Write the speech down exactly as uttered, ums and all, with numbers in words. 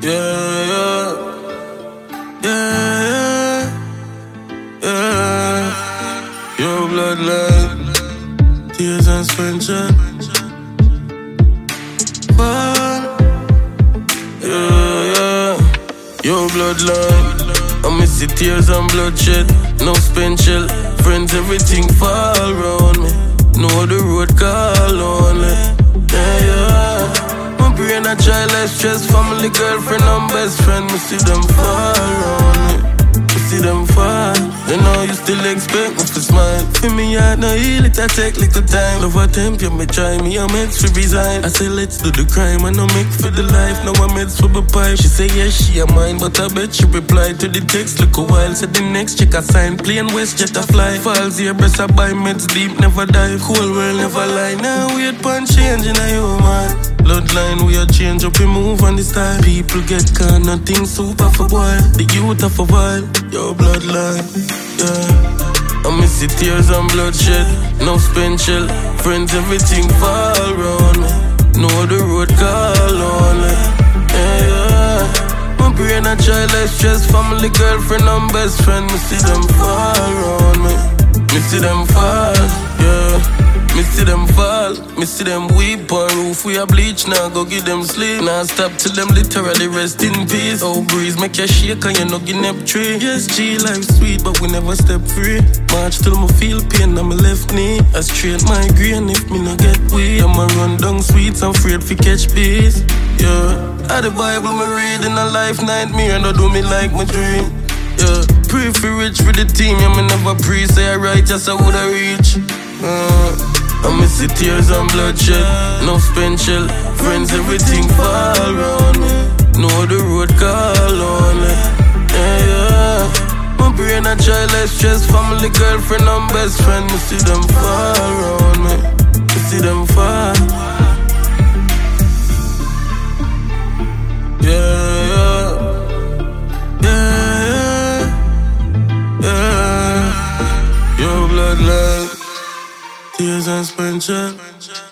Yeah, yeah, yeah, yeah, yeah. Your bloodline, tears and spencer. Yeah, yeah. Your bloodline, I miss the tears and bloodshed. No spential, friends, everything fall around me. Know the road call only. Yeah, yeah. My brain a try less stress. Family, girlfriend and best friend. Me see them fall around me. Me see them fall. You know you still expect me to smile. Feel me out no heal it, I take little time. Love attempt, you me try me, I'm meant to resign. I say let's do the crime, I no make for the life. Now I'm meant for the pipe. She say yes, she a mine, but I bet she replied to the text. Look a while, said the next check I sign. Plane West jet I fly. Falls here, breast I buy meds deep, never die. Cool world never lie. Now weird pan change in a human. Bloodline we a change up, we move on this time. People get caught, nothing super for boy. The youth of a while, your bloodline. Yeah. I miss the tears and bloodshed. No spential, friends, everything fall around me. Know the road call only. Yeah, yeah. My brain a try less stress. Family, girlfriend and best friend. Me see them fall around me. Me see them fall, yeah. Me see them fall, me see them weep on roof. We a bleach now, go give them sleep. Now stop till them literally rest in peace. Oh breeze, make you shake and you no give up tree. Yes, G life sweet, but we never step free. March till me feel pain on my left knee. I straight migraine if me no get weak. I'ma run down sweets, I'm afraid fi catch peace. Yeah, I the Bible me read in a life nightmare. No do me like my dream. Yeah, pray for rich for the team. Yeah, me never pray, say I righteous I woulda reach. Uh, I miss the tears and bloodshed. No spential, friends, everything fall around me. Know the road call only. Yeah, yeah. My brain a try less stress. Family, girlfriend and best friend. Me see them fall around me. Me see them fall. Yeah, yeah, yeah, yeah. Your bloodline, tears and spencer.